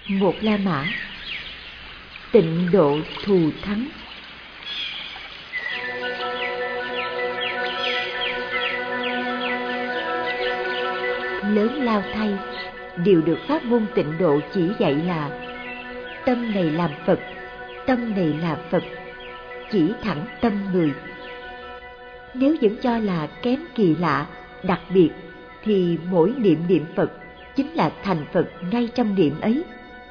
Một La Mã. Tịnh độ thù thắng. Lớn lao thay, điều được pháp môn tịnh độ chỉ dạy là tâm này làm Phật, tâm này là Phật, chỉ thẳng tâm người. Nếu vẫn cho là kém kỳ lạ, đặc biệt, thì mỗi niệm Phật chính là thành Phật ngay trong niệm ấy.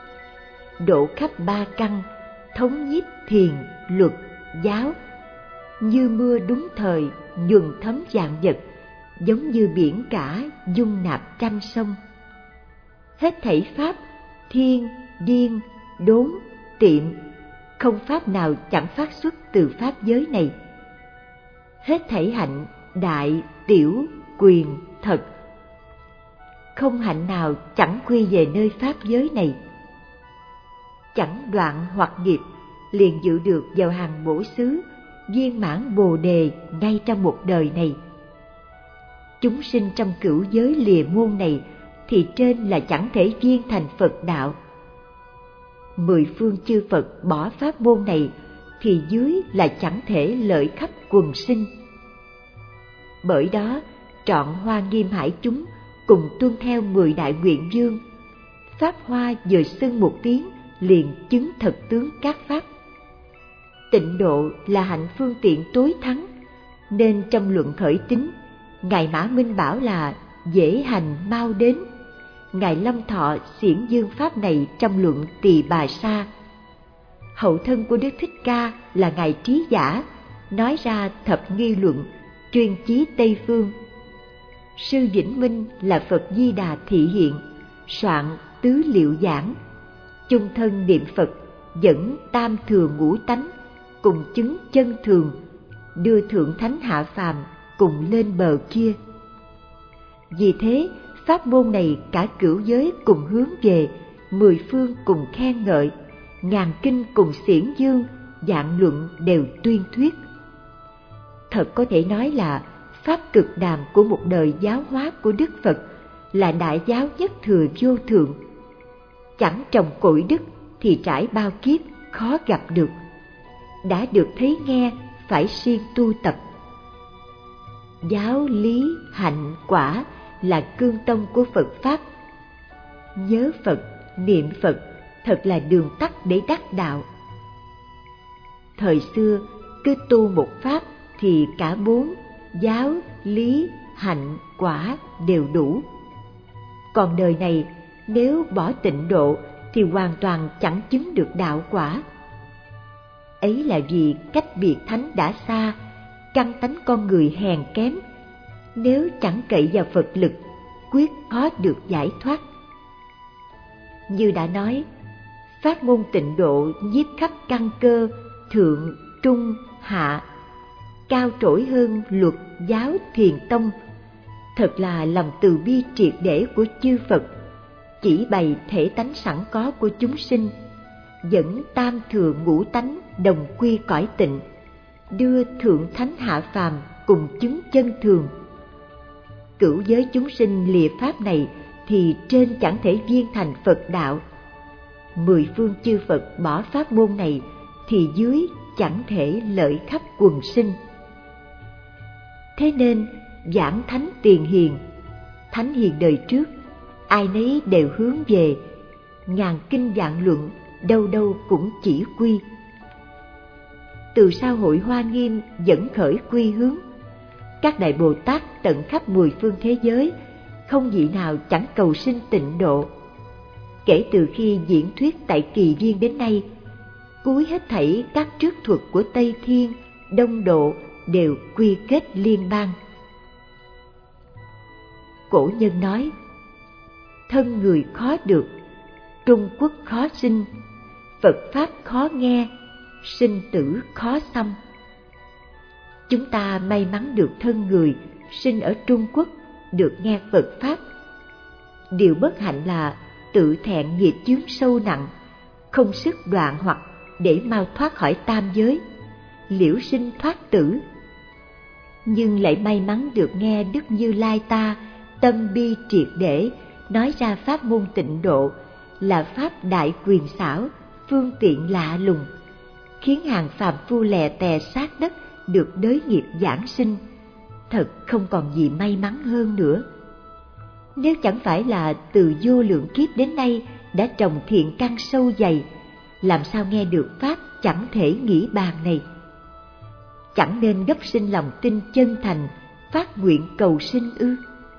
Độ khắp ba căn, thống nhiếp thiền, luật, giáo, như mưa đúng thời, nhuần thấm vạn vật, giống như biển cả dung nạp trăm sông. Hết thảy pháp, thiên, điên, đốn, tiệm, không pháp nào chẳng phát xuất từ pháp giới này. Hết thảy hạnh, đại, tiểu, quyền, thật, không hạnh nào chẳng quy về nơi pháp giới này. Chẳng đoạn hoặc nghiệp, liền dự được vào hàng bổ xứ, viên mãn bồ đề ngay trong một đời này. Chúng sinh trong cửu giới lìa môn này thì trên là chẳng thể viên thành Phật đạo. Mười phương chư Phật bỏ pháp môn này thì dưới là chẳng thể lợi khắp quần sinh. Bởi đó trọn Hoa Nghiêm Hải chúng cùng tuân theo 10 đại nguyện dương. Pháp hoa vừa xưng một tiếng liền chứng thật tướng các pháp. Tịnh độ là hạnh phương tiện tối thắng, nên trong luận khởi tín, Ngài Mã Minh bảo là dễ hành mau đến. Ngài Lâm Thọ xiển dương pháp này trong luận Tỳ Bà Sa. Hậu thân của Đức Thích Ca là Ngài Trí Giả, nói ra thập nghi luận, chuyên chí Tây Phương. Sư Vĩnh Minh là Phật Di Đà thị hiện, soạn tứ liệu giảng, chung thân niệm Phật, dẫn tam thừa ngũ tánh, cùng chứng chân thường, đưa thượng thánh hạ phàm cùng lên bờ kia. Vì thế, pháp môn này cả cửu giới cùng hướng về, 10 phương cùng khen ngợi, ngàn kinh cùng xiển dương, vạn luận đều tuyên thuyết. Thật có thể nói là pháp cực đàm của một đời giáo hóa của Đức Phật, là đại giáo nhất thừa vô thượng. Chẳng trồng cội đức thì trải bao kiếp khó gặp được. Đã được thấy nghe phải siêng tu tập. Giáo lý hạnh quả là cương tông của Phật Pháp. Nhớ Phật, niệm Phật thật là đường tắt để đắc đạo. Thời xưa cứ tu một pháp thì cả 4 giáo, lý, hạnh, quả đều đủ. Còn đời này nếu bỏ tịnh độ thì hoàn toàn chẳng chứng được đạo quả. Ấy là vì cách biệt thánh đã xa, căn tánh con người hèn kém. Nếu chẳng cậy vào Phật lực, quyết khó được giải thoát. Như đã nói, pháp môn tịnh độ nhiếp khắp căn cơ, thượng, trung, hạ, cao trỗi hơn luật, giáo, thiền tông. Thật là lòng từ bi triệt để của chư Phật, chỉ bày thể tánh sẵn có của chúng sinh, dẫn tam thừa ngũ tánh đồng quy cõi tịnh, đưa thượng thánh hạ phàm cùng chứng chân thường. Cửu giới chúng sinh lìa pháp này thì trên chẳng thể viên thành Phật đạo. 10 phương chư Phật bỏ pháp môn này thì dưới chẳng thể lợi khắp quần sinh. Thế nên giảng thánh tiền hiền, thánh hiền đời trước, ai nấy đều hướng về, ngàn kinh vạn luận đâu đâu cũng chỉ quy. Từ sau hội Hoa Nghiêm dẫn khởi quy hướng, các đại Bồ Tát tận khắp 10 phương thế giới, không vị nào chẳng cầu sinh tịnh độ. Kể từ khi diễn thuyết tại Kỳ Viên đến nay, cuối hết thảy các trước thuật của Tây Thiên, Đông Độ đều quy kết liên bang. Cổ nhân nói, thân người khó được, Trung Quốc khó sinh, Phật Pháp khó nghe, sinh tử khó xăm. Chúng ta may mắn được thân người, sinh ở Trung Quốc, được nghe Phật Pháp. Điều bất hạnh là tự thẹn nghiệp chướng sâu nặng, không sức đoạn hoặc để mau thoát khỏi tam giới, liễu sinh thoát tử. Nhưng lại may mắn được nghe Đức Như Lai ta tâm bi triệt để nói ra pháp môn tịnh độ, là pháp đại quyền xảo, phương tiện lạ lùng, khiến hàng phàm phu lè tè sát đất được đới nghiệp giảng sinh. Thật không còn gì may mắn hơn nữa. Nếu chẳng phải là từ vô lượng kiếp đến nay đã trồng thiện căn sâu dày, làm sao nghe được pháp chẳng thể nghĩ bàn này? Chẳng nên gấp sinh lòng tin chân thành, phát nguyện cầu sinh ư?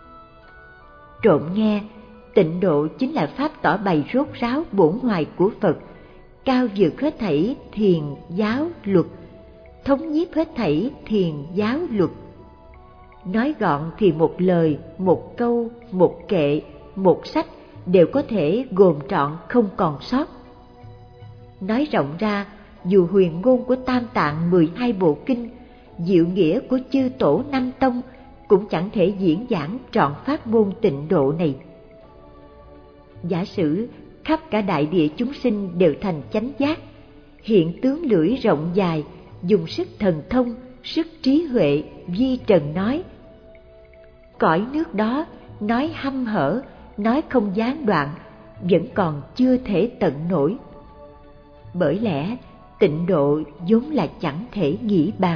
Trộm nghe, tịnh độ chính là pháp tỏ bày rốt ráo bổn hoài của Phật, cao vượt hết thảy thiền giáo luật, thống nhiếp hết thảy thiền giáo luật. Nói gọn thì một lời, một câu, một kệ, một sách đều có thể gồm trọn không còn sót. Nói rộng ra, dù huyền ngôn của Tam Tạng 12 bộ kinh, diệu nghĩa của chư tổ năm tông cũng chẳng thể diễn giảng trọn pháp môn tịnh độ này. Giả sử khắp cả đại địa chúng sinh đều thành chánh giác, hiện tướng lưỡi rộng dài, dùng sức thần thông, sức trí huệ vi trần nói, cõi nước đó nói hăm hở, nói không gián đoạn, vẫn còn chưa thể tận nổi. Bởi lẽ tịnh độ vốn là chẳng thể nghĩ bàn.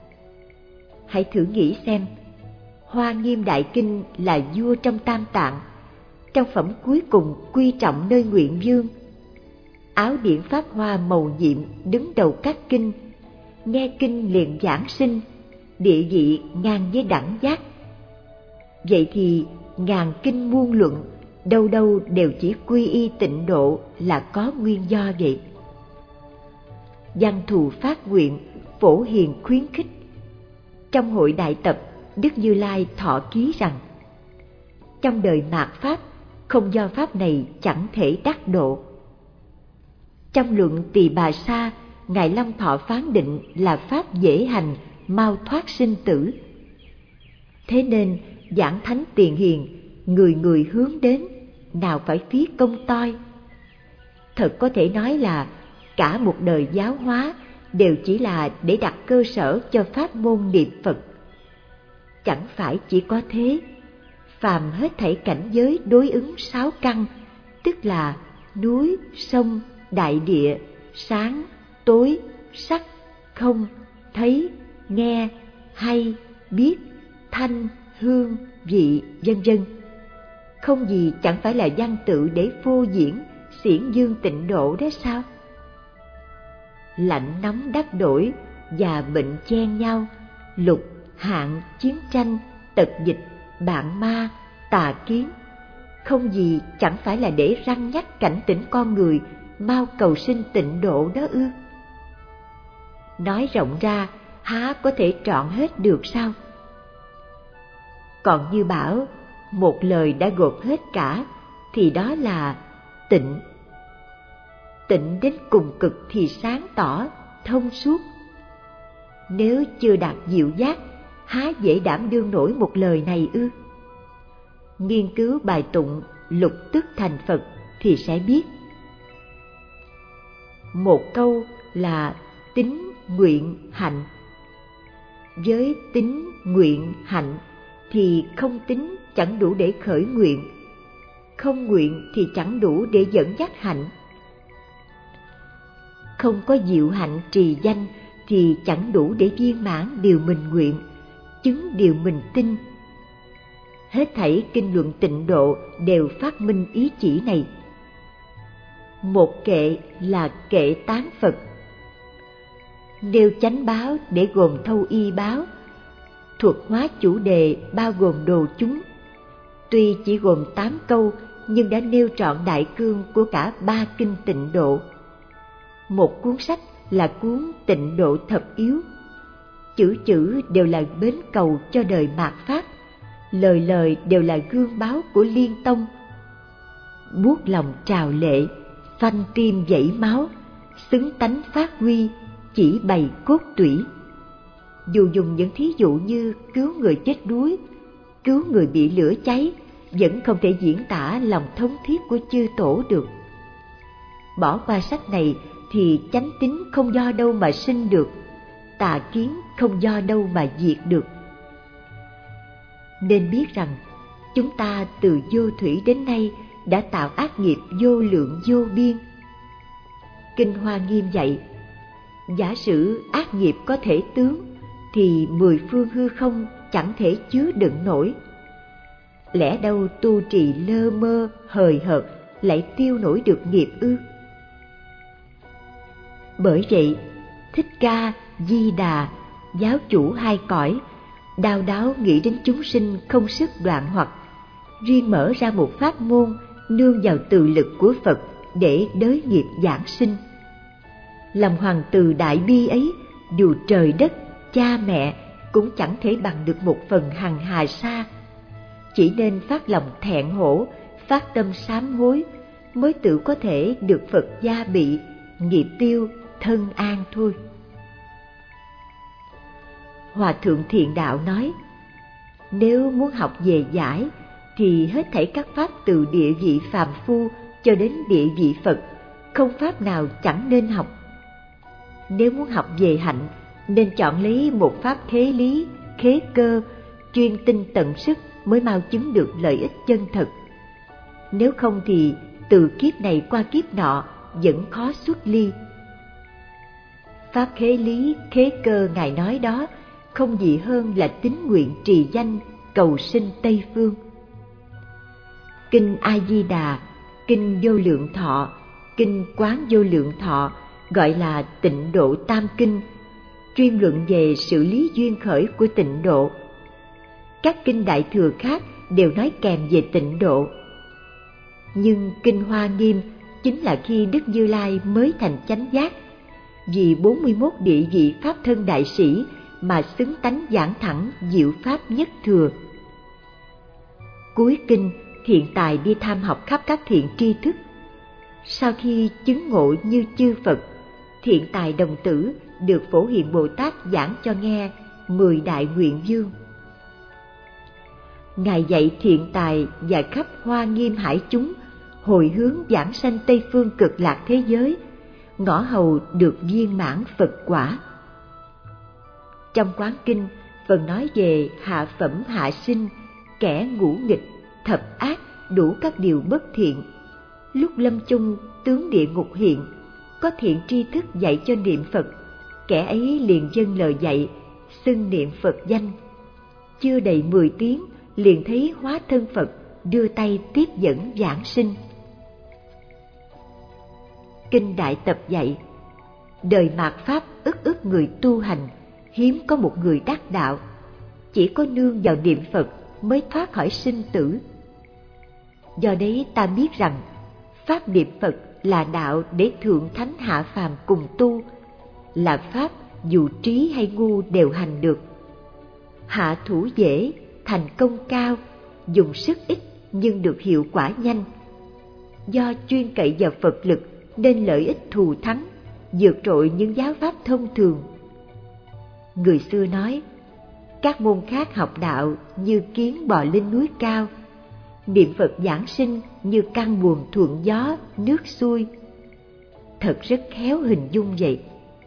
Hãy thử nghĩ xem, Hoa Nghiêm Đại Kinh là vua trong Tam Tạng, trong phẩm cuối cùng quy trọng nơi Nguyện Vương. Áo điển pháp hoa màu nhiệm đứng đầu các kinh, nghe kinh liền giảng sinh, địa vị ngang với đẳng giác. Vậy thì ngàn kinh muôn luận, đâu đâu đều chỉ quy y tịnh độ là có nguyên do vậy. Văn thù phát nguyện, phổ hiền khuyến khích. Trong hội đại tập, Đức Như Lai thọ ký rằng, trong đời mạt pháp, không do pháp này chẳng thể đắc độ. Trong luận Tỳ Bà Sa, Ngài Long Thọ phán định là pháp dễ hành, mau thoát sinh tử. Thế nên giảng thánh tiền hiền, người người hướng đến, nào phải phí công toi. Thật có thể nói là cả một đời giáo hóa đều chỉ là để đặt cơ sở cho pháp môn niệm Phật. Chẳng phải chỉ có thế, phàm hết thảy cảnh giới đối ứng 6 căn, tức là núi, sông, đại địa, sáng, tối, sắc, không, thấy, nghe, hay, biết, thanh, hương, vị, vân vân. Không gì chẳng phải là văn tự để phô diễn, xiển dương tịnh độ đó sao? Lạnh nóng đắp đổi, già bệnh chen nhau, lục, hạn, chiến tranh, tật dịch, bạn ma, tà kiến, không gì chẳng phải là để răn nhắc cảnh tỉnh con người mau cầu sinh tịnh độ đó ư? Nói rộng ra, há có thể trọn hết được sao? Còn như bảo, một lời đã gộp hết cả, thì đó là tịnh. Tịnh đến cùng cực thì sáng tỏ, thông suốt. Nếu chưa đạt diệu giác, há dễ đảm đương nổi một lời này ư? Nghiên cứu bài tụng lục tức thành Phật thì sẽ biết. Một câu là tín nguyện hạnh. Với tín nguyện hạnh thì không tín chẳng đủ để khởi nguyện, không nguyện thì chẳng đủ để dẫn dắt hạnh. Không có diệu hạnh trì danh thì chẳng đủ để viên mãn điều mình nguyện, chứng điều mình tin. Hết thảy kinh luận tịnh độ đều phát minh ý chỉ này. Một kệ là kệ tán Phật, nêu chánh báo để gồm thâu y báo, thuật hóa chủ đề bao gồm đồ chúng. Tuy chỉ gồm 8 câu nhưng đã nêu trọn đại cương của cả 3 kinh tịnh độ. Một cuốn sách là cuốn Tịnh Độ Thập Yếu, chữ chữ đều là bến cầu cho đời mạt pháp, lời lời đều là gương báo của Liên Tông. Buốt lòng trào lệ, phanh tim dãy máu, xứng tánh phát huy, chỉ bày cốt tủy. Dù dùng những thí dụ như cứu người chết đuối, cứu người bị lửa cháy, vẫn không thể diễn tả lòng thống thiết của chư tổ được. Bỏ qua sách này thì chánh tín không do đâu mà sinh được, tà kiến không do đâu mà diệt được. Nên biết rằng chúng ta từ vô thủy đến nay đã tạo ác nghiệp vô lượng vô biên. Kinh Hoa Nghiêm dạy, giả sử ác nghiệp có thể tướng, thì 10 phương hư không chẳng thể chứa đựng nổi. Lẽ đâu tu trì lơ mơ, hời hợt lại tiêu nổi được nghiệp ư? Bởi vậy, Thích Ca, Di Đà, giáo chủ hai cõi, đau đáu nghĩ đến chúng sinh không sức đoạn hoặc, riêng mở ra một pháp môn nương vào từ lực của Phật để đới nghiệp giảng sinh. Lòng hoàng từ đại bi ấy, dù trời đất, cha mẹ cũng chẳng thể bằng được một phần hằng hà sa. Chỉ nên phát lòng thẹn hổ, phát tâm sám hối, mới tự có thể được Phật gia bị, nghiệp tiêu, thân an thôi. Hòa thượng Thiện Đạo nói, nếu muốn học về giải, thì hết thảy các pháp từ địa vị phàm phu cho đến địa vị Phật, không pháp nào chẳng nên học. Nếu muốn học về hạnh, nên chọn lấy một pháp khế lý, khế cơ, chuyên tinh tận sức mới mau chứng được lợi ích chân thật. Nếu không thì từ kiếp này qua kiếp nọ vẫn khó xuất ly. Pháp khế lý, khế cơ Ngài nói đó không gì hơn là tín nguyện trì danh, cầu sinh Tây Phương. Kinh A Di Đà, kinh Vô Lượng Thọ, kinh Quán Vô Lượng Thọ gọi là Tịnh Độ Tam Kinh, chuyên luận về sự lý duyên khởi của tịnh độ. Các kinh Đại Thừa khác đều nói kèm về tịnh độ. Nhưng kinh Hoa Nghiêm chính là khi Đức Như Lai mới thành chánh giác, vì 41 địa vị Pháp thân đại sĩ mà xứng tánh giảng thẳng diệu Pháp nhất thừa. Cuối kinh, Thiện Tài đi tham học khắp các thiện tri thức. Sau khi chứng ngộ như chư Phật, Thiện Tài đồng tử được Phổ Hiền Bồ Tát giảng cho nghe 10 đại nguyện vương. Ngài dạy Thiện Tài và khắp Hoa Nghiêm hải chúng hồi hướng giảng sanh Tây Phương Cực Lạc thế giới, ngõ hầu được viên mãn Phật quả. Trong Quán Kinh, phần nói về hạ phẩm hạ sinh, kẻ ngũ nghịch, thập ác, đủ các điều bất thiện. Lúc lâm chung tướng địa ngục hiện, có thiện tri thức dạy cho niệm Phật, kẻ ấy liền dâng lời dạy, xưng niệm Phật danh. Chưa đầy 10 tiếng, liền thấy hóa thân Phật, đưa tay tiếp dẫn giảng sinh. Kinh Đại Tập dạy, đời mạt Pháp ức người tu hành, hiếm có một người đắc đạo, chỉ có nương vào niệm Phật mới thoát khỏi sinh tử. Do đấy ta biết rằng, Pháp niệm Phật là đạo để thượng thánh hạ phàm cùng tu, là Pháp dù trí hay ngu đều hành được. Hạ thủ dễ, thành công cao, dùng sức ít nhưng được hiệu quả nhanh. Do chuyên cậy vào Phật lực nên lợi ích thù thắng, vượt trội những giáo pháp thông thường. Người xưa nói, các môn khác học đạo như kiến bò lên núi cao, niệm Phật giảng sinh như căn buồm thuận gió, nước xuôi. Thật rất khéo hình dung vậy.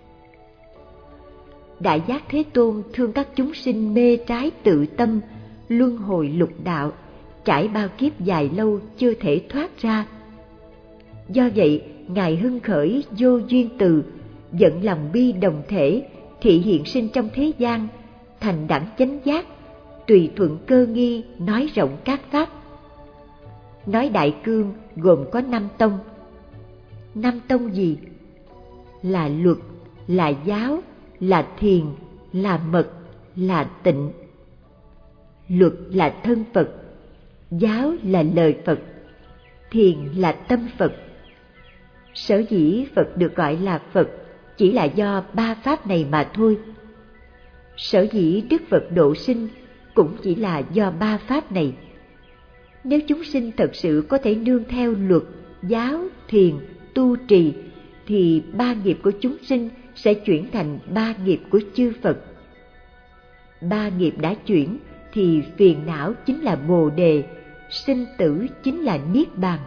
Đại Giác Thế Tôn thương các chúng sinh mê trái tự tâm, luân hồi lục đạo, trải bao kiếp dài lâu chưa thể thoát ra. Do vậy, Ngài hưng khởi vô duyên từ, dẫn lòng bi đồng thể, thị hiện sinh trong thế gian, thành đẳng chánh giác, tùy thuận cơ nghi nói rộng các pháp. Nói Đại Cương gồm có 5 tông. 5 tông gì? Là luật, là giáo, là thiền, là mật, là tịnh. Luật là thân Phật, giáo là lời Phật, thiền là tâm Phật. Sở dĩ Phật được gọi là Phật chỉ là do 3 pháp này mà thôi. Sở dĩ Đức Phật độ sinh cũng chỉ là do 3 pháp này. Nếu chúng sinh thật sự có thể nương theo luật, giáo, thiền, tu trì, thì 3 nghiệp của chúng sinh sẽ chuyển thành 3 nghiệp của chư Phật. 3 nghiệp đã chuyển thì phiền não chính là Bồ Đề, sinh tử chính là Niết Bàn.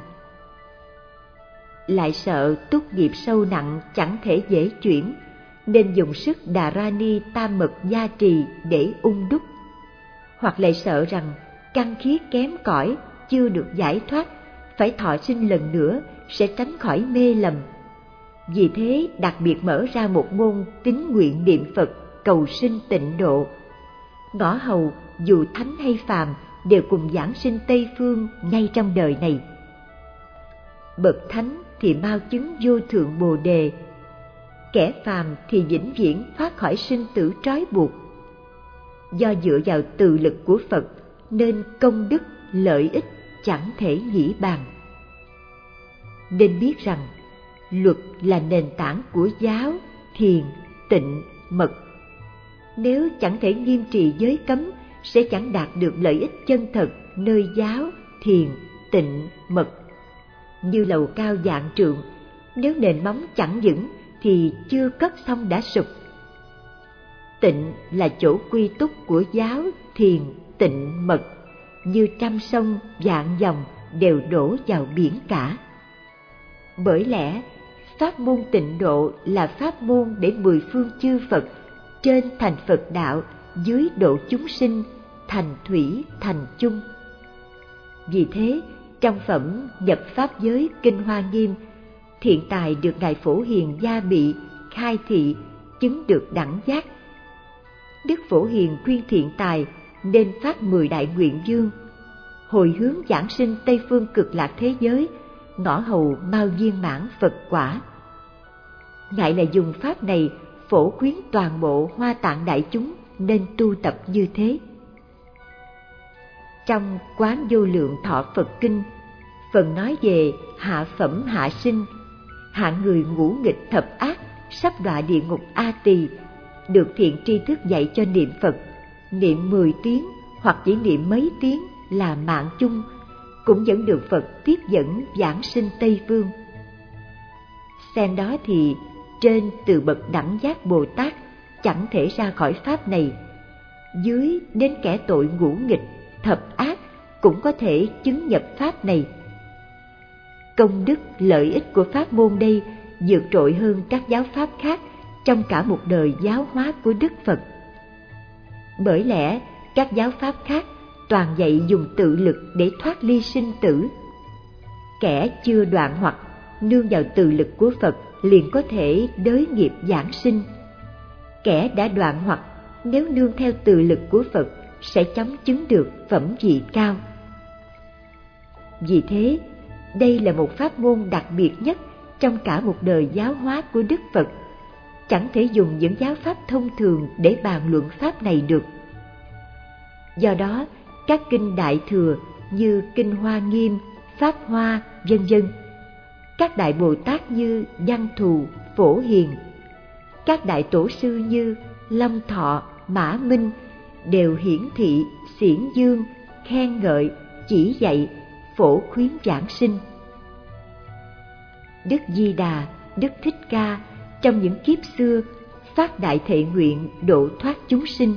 Lại sợ túc nghiệp sâu nặng chẳng thể dễ chuyển, nên dùng sức Đà Ra Ni Tam Mật gia trì để ung đúc. Hoặc lại sợ rằng căn khí kém cỏi chưa được giải thoát, phải thọ sinh lần nữa sẽ tránh khỏi mê lầm. Vì thế đặc biệt mở ra một môn tín nguyện niệm Phật cầu sinh tịnh độ. Ngõ hầu dù thánh hay phàm đều cùng giảng sinh Tây Phương ngay trong đời này. Bậc thánh thì mau chứng vô thượng Bồ đề, kẻ phàm thì vĩnh viễn thoát khỏi sinh tử trói buộc. Do dựa vào từ lực của Phật nên công đức lợi ích chẳng thể nghĩ bàn. Nên biết rằng luật là nền tảng của giáo, thiền, tịnh, mật. Nếu chẳng thể nghiêm trì giới cấm sẽ chẳng đạt được lợi ích chân thật nơi giáo, thiền, tịnh, mật. Như lầu cao vạn trượng, nếu nền móng chẳng vững thì chưa cất xong đã sụp. Tịnh là chỗ quy túc của giáo, thiền, tịnh, mật, như trăm sông vạn dòng đều đổ vào biển cả. Bởi lẽ pháp môn tịnh độ là pháp môn để mười phương chư Phật trên thành Phật đạo, dưới độ chúng sinh, thành thủy thành chung. Vì thế trong phẩm Nhập Pháp Giới Kinh Hoa Nghiêm, Thiện Tài được Ngài Phổ Hiền gia bị khai thị chứng được đẳng giác. Đức Phổ Hiền khuyên Thiện Tài nên phát 10 đại nguyện dương, hồi hướng giảng sinh Tây Phương Cực Lạc thế giới, ngõ hầu mau viên mãn Phật quả. Ngài là dùng pháp này phổ khuyến toàn bộ Hoa Tạng đại chúng nên tu tập như thế. Trong Quán Vô Lượng Thọ Phật Kinh, phần nói về hạ phẩm hạ sinh, hạng người ngũ nghịch thập ác sắp đọa địa ngục A Tỳ, được thiện tri thức dạy cho niệm Phật, niệm 10 tiếng hoặc chỉ niệm mấy tiếng là mạng chung, cũng vẫn được Phật tiếp dẫn giảng sinh Tây Phương. Xem đó thì trên từ bậc đẳng giác Bồ Tát chẳng thể ra khỏi pháp này, dưới đến kẻ tội ngũ nghịch thập ác cũng có thể chứng nhập pháp này. Công đức lợi ích của pháp môn đây vượt trội hơn các giáo pháp khác trong cả một đời giáo hóa của Đức Phật. Bởi lẽ các giáo pháp khác toàn dạy dùng tự lực để thoát ly sinh tử. Kẻ chưa đoạn hoặc nương vào từ lực của Phật liền có thể đới nghiệp giảng sinh. Kẻ đã đoạn hoặc nếu nương theo từ lực của Phật sẽ chóng chứng được phẩm vị cao. Vì thế, đây là một pháp môn đặc biệt nhất trong cả một đời giáo hóa của Đức Phật. Chẳng thể dùng những giáo pháp thông thường để bàn luận pháp này được. Do đó, các kinh Đại Thừa như Kinh Hoa Nghiêm, Pháp Hoa, vân vân, các đại Bồ Tát như Văn Thù, Phổ Hiền, các đại tổ sư như Long Thọ, Mã Minh đều hiển thị, xiển dương, khen ngợi, chỉ dạy, phổ khuyến giảng sinh. Đức Di Đà, Đức Thích Ca trong những kiếp xưa phát đại thệ nguyện độ thoát chúng sinh.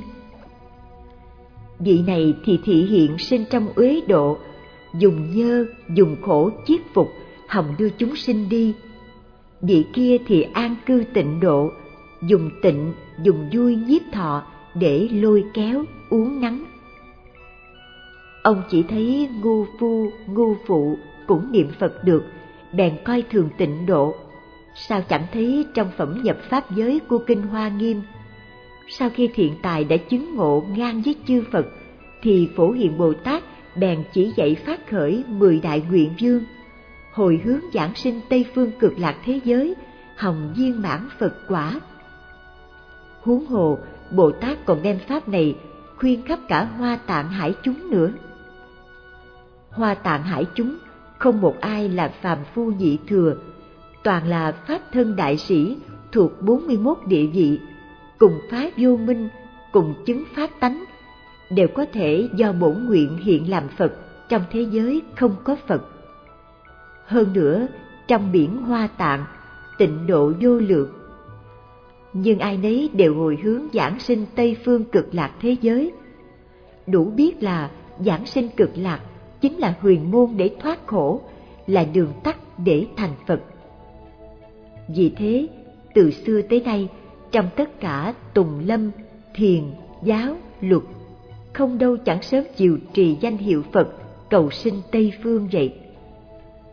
Vị này thì thị hiện sinh trong uế độ, dùng nhơ, dùng khổ chiết phục, hòng đưa chúng sinh đi. Vị kia thì an cư tịnh độ, dùng tịnh, dùng vui nhiếp thọ để lôi kéo, uốn nắn. Ông chỉ thấy ngu phu, ngu phụ cũng niệm Phật được, bèn coi thường tịnh độ. Sao chẳng thấy trong phẩm Nhập Pháp Giới của Kinh Hoa Nghiêm, sau khi Thiện Tài đã chứng ngộ ngang với chư Phật, thì Phổ Hiền Bồ Tát bèn chỉ dạy phát khởi 10 đại nguyện vương, hồi hướng giảng sinh Tây Phương Cực Lạc thế giới, hòng viên mãn Phật quả. Huống hồ, Bồ Tát còn đem pháp này khuyên khắp cả Hoa Tạng hải chúng nữa. Hoa Tạng hải chúng không một ai là phàm phu nhị thừa, toàn là pháp thân đại sĩ thuộc 41 địa vị, cùng phá vô minh, cùng chứng pháp tánh, đều có thể do bổn nguyện hiện làm Phật trong thế giới không có Phật. Hơn nữa, trong biển Hoa Tạng, tịnh độ vô lượng. Nhưng ai nấy đều hồi hướng giảng sinh Tây Phương Cực Lạc thế giới. Đủ biết là giảng sinh Cực Lạc chính là huyền môn để thoát khổ, là đường tắt để thành Phật. Vì thế, từ xưa tới nay, trong tất cả tùng lâm, thiền, giáo, luật, không đâu chẳng sớm chiều trì danh hiệu Phật, cầu sinh Tây Phương vậy.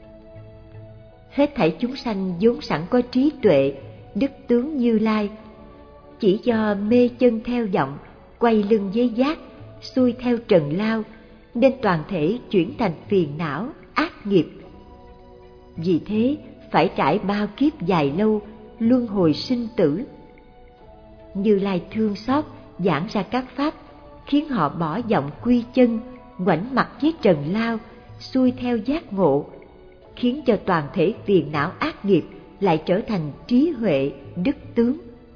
Hết thảy chúng sanh vốn sẵn có trí tuệ, đức tướng Như Lai, chỉ do mê chân theo vọng, quay lưng với giác, xuôi theo trần lao, nên toàn thể chuyển thành phiền não, ác nghiệp. Vì thế phải trải bao kiếp dài lâu, luân hồi sinh tử. Như Lai thương xót giảng ra các pháp, khiến họ bỏ vọng quy chân, ngoảnh mặt với trần lao, xuôi theo giác ngộ, khiến cho toàn thể phiền não ác nghiệp lại trở thành trí huệ, đức tướng.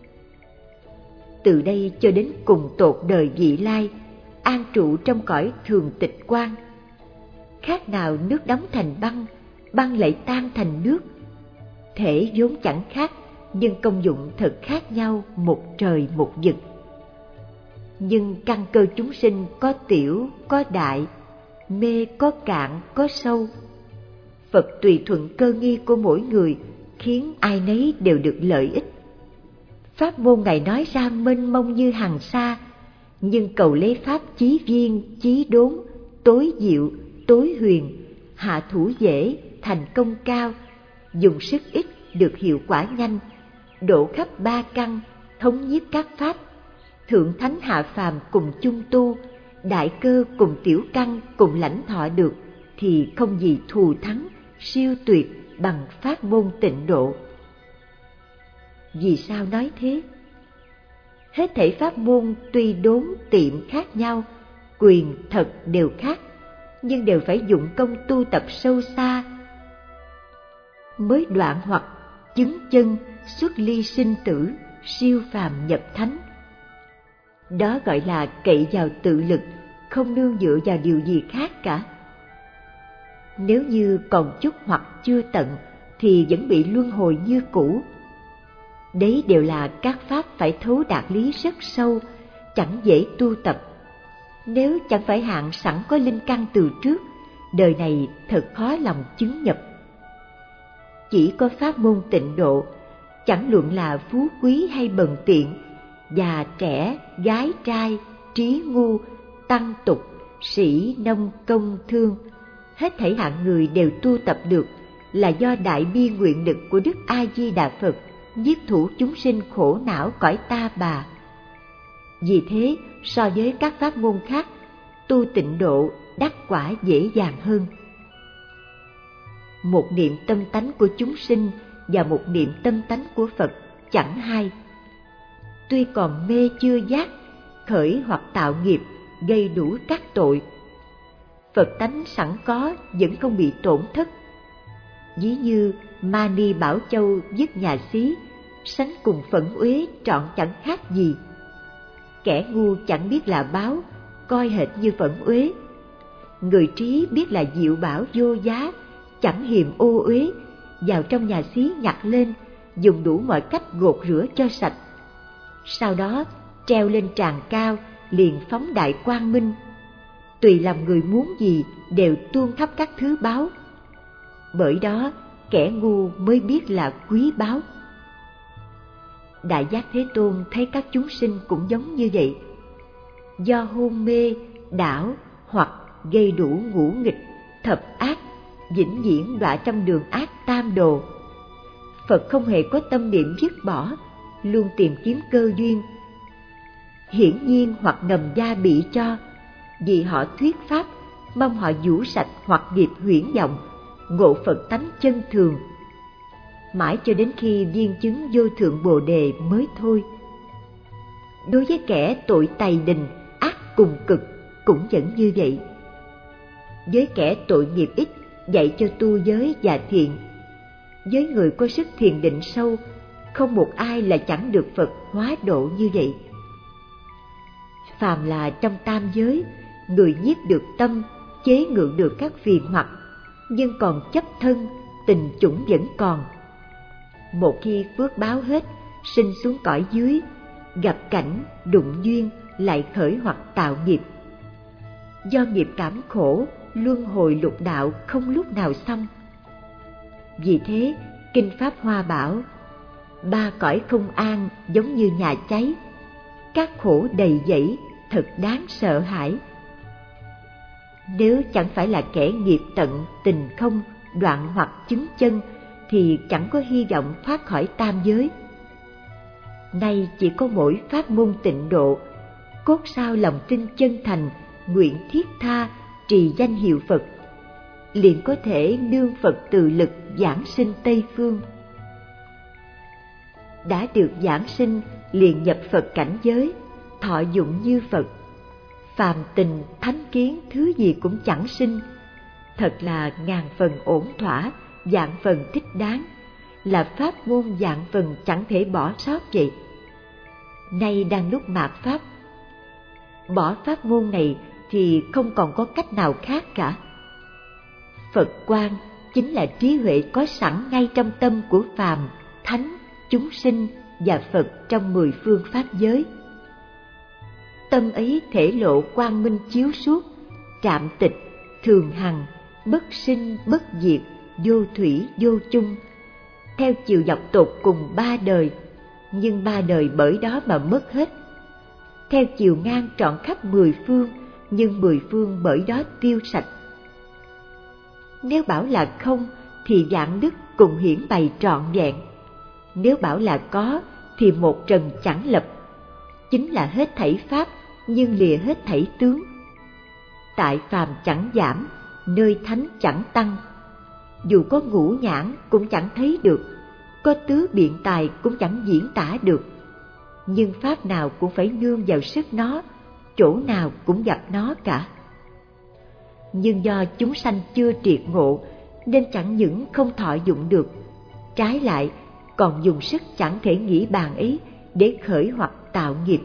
Từ đây cho đến cùng tột đời vị lai, an trụ trong cõi thường tịch quang. Khác nào nước đóng thành băng, băng lại tan thành nước. Thể vốn chẳng khác, nhưng công dụng thật khác nhau một trời một vực. Nhưng căn cơ chúng sinh có tiểu, có đại, mê có cạn, có sâu. Phật tùy thuận cơ nghi của mỗi người, khiến ai nấy đều được lợi ích. Pháp môn Ngài nói ra mênh mông như hằng sa, nhưng cầu lấy pháp chí viên, chí đốn, tối diệu, tối huyền, hạ thủ dễ, thành công cao, dùng sức ít được hiệu quả nhanh, độ khắp ba căn, thống nhiếp các pháp, thượng thánh hạ phàm cùng chung tu, đại cơ cùng tiểu căn cùng lãnh thọ được, thì không gì thù thắng, siêu tuyệt bằng pháp môn tịnh độ. Vì sao nói thế? Hết thảy pháp môn tuy đốn tiệm khác nhau, quyền thật đều khác, nhưng đều phải dụng công tu tập sâu xa mới đoạn hoặc chứng chân, xuất ly sinh tử, siêu phàm nhập thánh. Đó gọi là cậy vào tự lực, không nương dựa vào điều gì khác cả. Nếu như còn chút hoặc chưa tận thì vẫn bị luân hồi như cũ. Đấy đều là các pháp phải thấu đạt lý rất sâu, chẳng dễ tu tập. Nếu chẳng phải hạng sẵn có linh căn từ trước, đời này thật khó lòng chứng nhập. Chỉ có pháp môn tịnh độ, chẳng luận là phú quý hay bần tiện, già trẻ, gái trai, trí ngu, tăng tục, sĩ nông công thương, hết thảy hạng người đều tu tập được, là do đại bi nguyện lực của Đức A Di Đà Phật nhiếp thủ chúng sinh khổ não cõi ta bà. Vì thế, so với các pháp môn khác, tu tịnh độ đắc quả dễ dàng hơn. Một niệm tâm tánh của chúng sinh và một niệm tâm tánh của Phật chẳng hai. Tuy còn mê chưa giác, khởi hoặc tạo nghiệp, gây đủ các tội, Phật tánh sẵn có vẫn không bị tổn thất. Ví như Mani Bảo Châu dứt nhà xí, sánh cùng Phẫn Uế trọn chẳng khác gì. Kẻ ngu chẳng biết là báo, coi hệt như Phẫn Uế. Người trí biết là diệu bảo vô giá, chẳng hiềm ô uế, vào trong nhà xí nhặt lên, dùng đủ mọi cách gột rửa cho sạch. Sau đó treo lên tràng cao, liền phóng đại quang minh. Tùy làm người muốn gì đều tuôn khắp các thứ báu. Bởi đó kẻ ngu mới biết là quý báu. Đại Giác Thế Tôn thấy các chúng sinh cũng giống như vậy. Do hôn mê, đảo hoặc gây đủ ngũ nghịch, thập ác, vĩnh viễn đọa trong đường ác tam đồ. Phật không hề có tâm niệm dứt bỏ, luôn tìm kiếm cơ duyên. Hiển nhiên hoặc ngầm gia bị cho, vì họ thuyết pháp, mong họ vũ sạch hoặc nghiệp huyễn vọng, ngộ Phật tánh chân thường. Mãi cho đến khi viên chứng vô thượng Bồ Đề mới thôi. Đối với kẻ tội tày đình, ác cùng cực cũng vẫn như vậy. Với kẻ tội nghiệp ít, dạy cho tu giới và thiện. Với người có sức thiền định sâu, không một ai là chẳng được Phật hóa độ như vậy. Phàm là trong tam giới, người nhiếp được tâm, chế ngự được các phiền hoặc, nhưng còn chấp thân, tình chủng vẫn còn. Một khi phước báo hết, sinh xuống cõi dưới, gặp cảnh, đụng duyên, lại khởi hoặc tạo nghiệp. Do nghiệp cảm khổ, luân hồi lục đạo không lúc nào xong. Vì thế, Kinh Pháp Hoa bảo, ba cõi không an giống như nhà cháy, các khổ đầy dẫy, thật đáng sợ hãi. Nếu chẳng phải là kẻ nghiệp tận tình không, đoạn hoặc chứng chân, thì chẳng có hy vọng thoát khỏi tam giới. Nay chỉ có mỗi pháp môn tịnh độ, cốt sao lòng tin chân thành, nguyện thiết tha, trì danh hiệu Phật, liền có thể nương Phật từ lực giảng sinh Tây Phương. Đã được giảng sinh liền nhập Phật cảnh giới, thọ dụng như Phật. Phàm tình thánh kiến thứ gì cũng chẳng sinh, thật là ngàn phần ổn thỏa, vạn phần thích đáng, là pháp môn vạn phần chẳng thể bỏ sót vậy. Nay đang lúc mạt pháp, bỏ pháp môn này thì không còn có cách nào khác cả. Phật quang chính là trí huệ có sẵn ngay trong tâm của phàm, thánh, chúng sinh và Phật trong 10 phương pháp giới. Tâm ấy thể lộ quang minh chiếu suốt, trạm tịch, thường hằng, bất sinh bất diệt, vô thủy vô chung, theo chiều dọc tột cùng 3 đời, nhưng 3 đời bởi đó mà mất hết. Theo chiều ngang trọn khắp 10 phương, nhưng 10 phương bởi đó tiêu sạch. Nếu bảo là không thì vạn đức cùng hiển bày trọn vẹn. Nếu bảo là có thì một trần chẳng lập. Chính là hết thảy pháp nhưng lìa hết thảy tướng. Tại phàm chẳng giảm, nơi thánh chẳng tăng. Dù có ngũ nhãn cũng chẳng thấy được, có tứ biện tài cũng chẳng diễn tả được. Nhưng pháp nào cũng phải nương vào sức nó, chỗ nào cũng gặp nó cả. Nhưng do chúng sanh chưa triệt ngộ nên chẳng những không thọ dụng được, trái lại còn dùng sức chẳng thể nghĩ bàn ấy để khởi hoặc tạo nghiệp.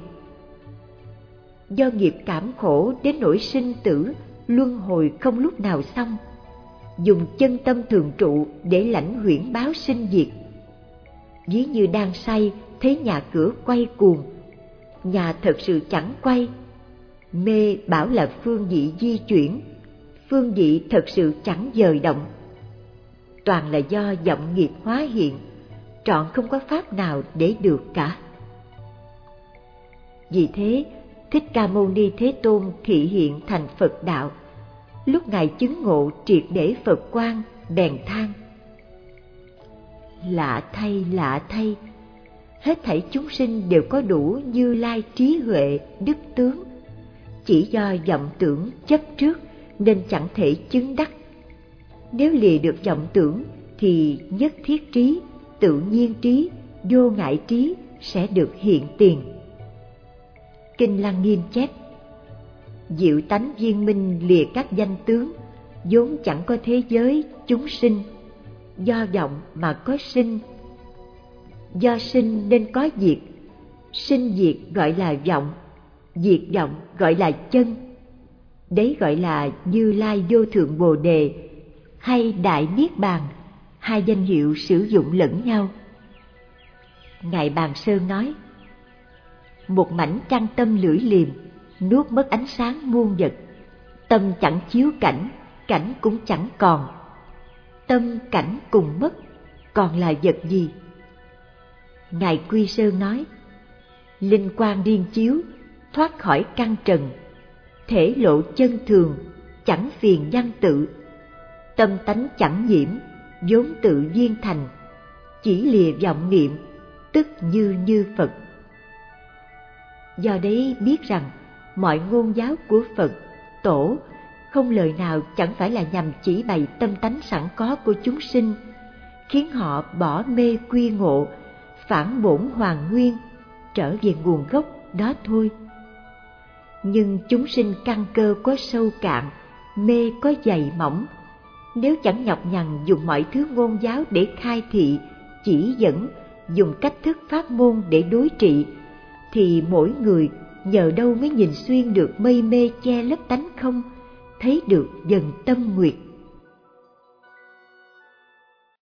Do nghiệp cảm khổ đến nỗi sinh tử, luân hồi không lúc nào xong, dùng chân tâm thường trụ để lãnh huyễn báo sinh diệt. Ví như đang say thấy nhà cửa quay cuồng, nhà thật sự chẳng quay. Mê bảo là phương vị di chuyển, phương vị thật sự chẳng dời động. Toàn là do vọng nghiệp hóa hiện, trọn không có pháp nào để được cả. Vì thế, Thích Ca Mâu Ni Thế Tôn thị hiện thành Phật đạo. Lúc Ngài chứng ngộ triệt để Phật quang, bèn than: lạ thay, hết thảy chúng sinh đều có đủ Như Lai trí huệ, đức tướng, chỉ do vọng tưởng chấp trước nên chẳng thể chứng đắc. Nếu lìa được vọng tưởng thì nhất thiết trí, tự nhiên trí, vô ngại trí sẽ được hiện tiền. Kinh Lăng Nghiêm chép: diệu tánh viên minh lìa các danh tướng, vốn chẳng có thế giới chúng sinh, do vọng mà có sinh, do sinh nên có diệt, sinh diệt gọi là vọng, diệt vọng gọi là chân. Đấy gọi là Như Lai vô thượng Bồ Đề hay Đại Niết Bàn, hai danh hiệu sử dụng lẫn nhau. Ngài Bàn Sơn nói: một mảnh trăng tâm lưỡi liềm, nuốt mất ánh sáng muôn vật. Tâm chẳng chiếu cảnh, cảnh cũng chẳng còn. Tâm cảnh cùng mất, còn là vật gì? Ngài Quy Sơn nói: linh quang điên chiếu, thoát khỏi căn trần, thể lộ chân thường, chẳng phiền văn tự. Tâm tánh chẳng nhiễm, vốn tự viên thành, chỉ lìa vọng niệm, tức như Phật. Do đấy biết rằng mọi ngôn giáo của Phật, Tổ không lời nào chẳng phải là nhằm chỉ bày tâm tánh sẵn có của chúng sinh, khiến họ bỏ mê quy ngộ, phản bổn hoàn nguyên, trở về nguồn gốc đó thôi. Nhưng chúng sinh căn cơ có sâu cạn, mê có dày mỏng. Nếu chẳng nhọc nhằn dùng mọi thứ ngôn giáo để khai thị, chỉ dẫn, dùng cách thức pháp môn để đối trị, thì mỗi người nhờ đâu mới nhìn xuyên được mây mê che lấp tánh không, thấy được dần tâm nguyệt.